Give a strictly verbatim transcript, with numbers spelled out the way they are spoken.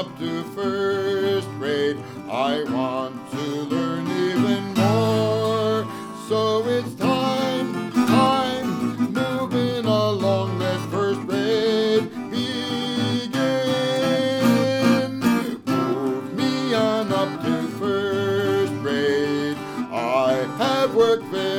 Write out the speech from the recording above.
up to first grade. I want to learn even more. So it's time, time, moving along, let first grade begin. Move me on up to first grade. I have worked very